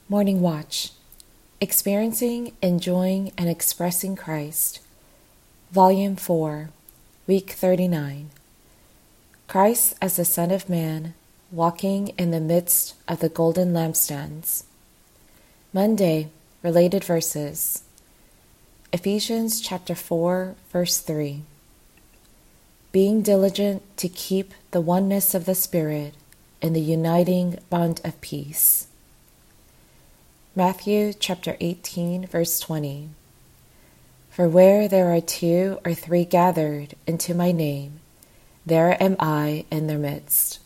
Morning Watch. Experiencing, Enjoying, and Expressing Christ. Volume 4, Week 39. Christ as the Son of Man, walking in the midst of the golden lampstands. Monday, related verses. Ephesians chapter 4, verse 3. Being diligent to keep the oneness of the Spirit in the uniting bond of peace. Matthew chapter 18, verse 20. For where there are 2 or 3 gathered into my name, there am I in their midst.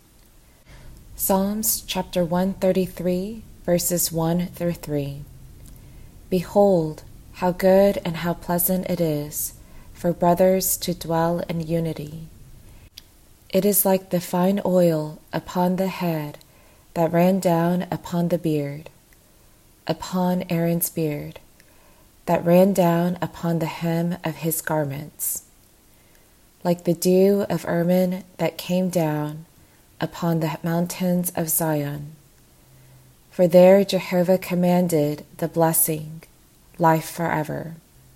Psalms chapter 133, verses 1 through 3. Behold, how good and how pleasant it is for brothers to dwell in unity. It is like the fine oil upon the head that ran down upon the beard, upon Aaron's beard, that ran down upon the hem of his garments, like the dew of Hermon that came down upon the mountains of Zion. For there Jehovah commanded the blessing, life forever.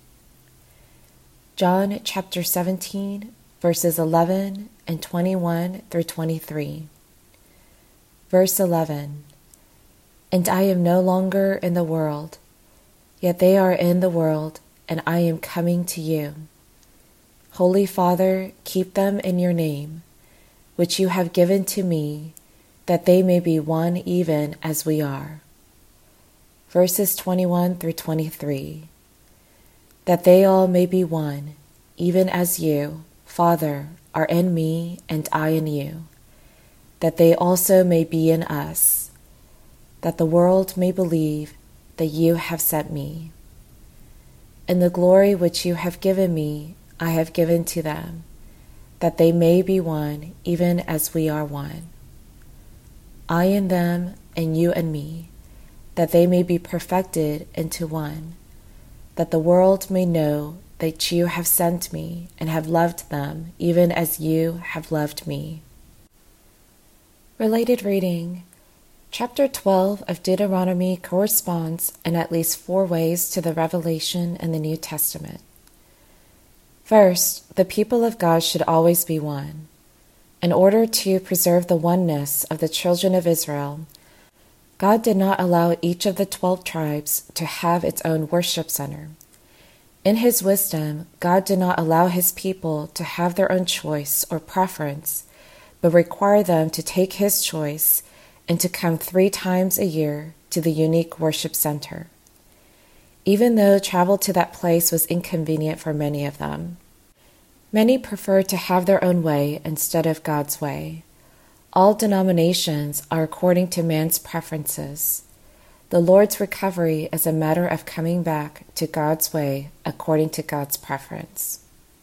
John chapter 17, verses 11 and 21 through 23. Verse 11. And I am no longer in the world, yet they are in the world, and I am coming to you. Holy Father, keep them in your name, which you have given to me, that they may be one even as we are. Verses 21 through 23. That they all may be one, even as you, Father, are in me and I in you, that they also may be in us, that the world may believe that you have sent me. And the glory which you have given me, I have given to them, that they may be one, even as we are one. I in them, and you and me, that they may be perfected into one, that the world may know that you have sent me and have loved them, even as you have loved me. Related reading. Chapter 12 of Deuteronomy corresponds in at least 4 ways to the revelation in the New Testament. First, the people of God should always be one. In order to preserve the oneness of the children of Israel, God did not allow each of the 12 tribes to have its own worship center. In his wisdom, God did not allow his people to have their own choice or preference, but required them to take his choice and to come 3 times a year to the unique worship center, even though travel to that place was inconvenient for many of them. Many preferred to have their own way instead of God's way. All denominations are according to man's preferences. The Lord's recovery is a matter of coming back to God's way according to God's preference.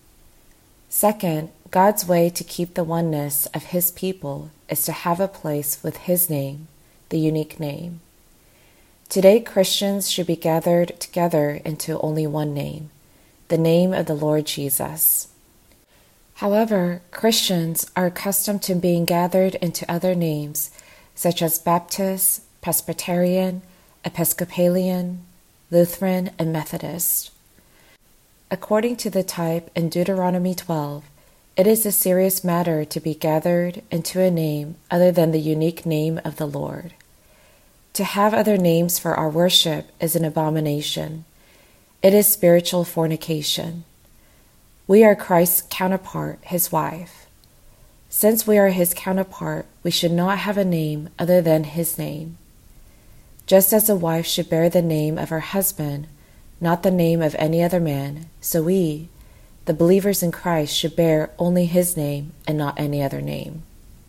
Second, God's way to keep the oneness of his people is to have a place with his name, the unique name. Today, Christians should be gathered together into only one name, the name of the Lord Jesus. However, Christians are accustomed to being gathered into other names, such as Baptist, Presbyterian, Episcopalian, Lutheran, and Methodist. According to the type in Deuteronomy 12, it is a serious matter to be gathered into a name other than the unique name of the Lord. To have other names for our worship is an abomination. It is spiritual fornication. We are Christ's counterpart, his wife. Since we are his counterpart, we should not have a name other than his name. Just as a wife should bear the name of her husband, not the name of any other man, so we, the believers in Christ, should bear only his name and not any other name.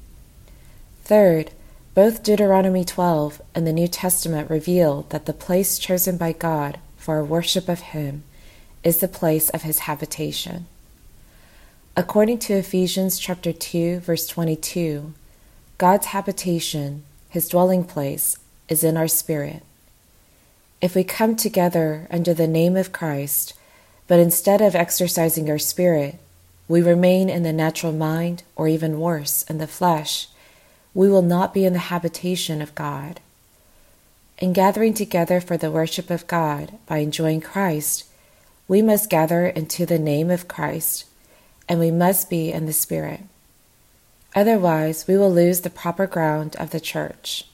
Third, both Deuteronomy 12 and the New Testament reveal that the place chosen by God for our worship of him is the place of his habitation. According to Ephesians chapter 2, verse 22, God's habitation, his dwelling place, is in our spirit. If we come together under the name of Christ, but instead of exercising our spirit, we remain in the natural mind, or even worse, in the flesh, we will not be in the habitation of God. In gathering together for the worship of God by enjoying Christ, we must gather into the name of Christ, and we must be in the Spirit. Otherwise, we will lose the proper ground of the church.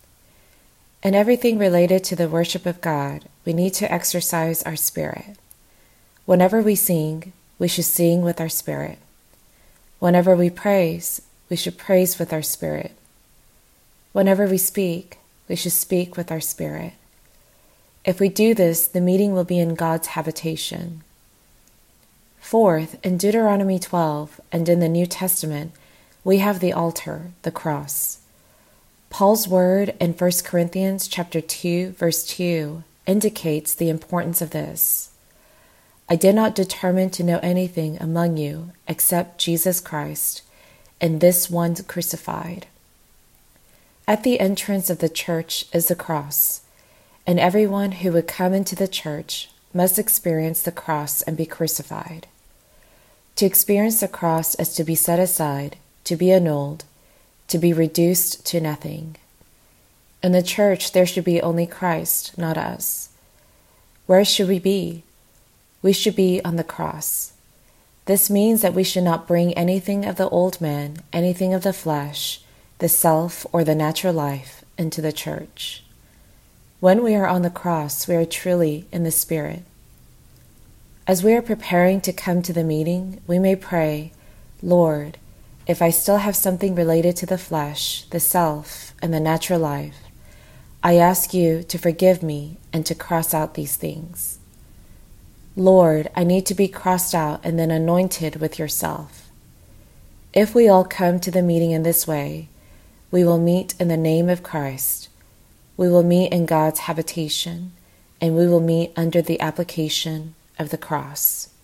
In everything related to the worship of God, we need to exercise our spirit. Whenever we sing, we should sing with our spirit. Whenever we praise, we should praise with our spirit. Whenever we speak, we should speak with our spirit. If we do this, the meeting will be in God's habitation. Fourth, in Deuteronomy 12 and in the New Testament, we have the altar, the cross. Paul's word in 1 Corinthians chapter 2, verse 2 indicates the importance of this. I did not determine to know anything among you except Jesus Christ, and this one crucified. At the entrance of the church is the cross, and everyone who would come into the church must experience the cross and be crucified. To experience the cross is to be set aside, to be annulled, to be reduced to nothing. In the church, there should be only Christ, not us. Where should we be? We should be on the cross. This means that we should not bring anything of the old man, anything of the flesh, the self, or the natural life into the church. When we are on the cross, we are truly in the Spirit. As we are preparing to come to the meeting, we may pray, Lord, if I still have something related to the flesh, the self, and the natural life, I ask you to forgive me and to cross out these things. Lord, I need to be crossed out and then anointed with yourself. If we all come to the meeting in this way, we will meet in the name of Christ. We will meet in God's habitation, and we will meet under the application of the cross.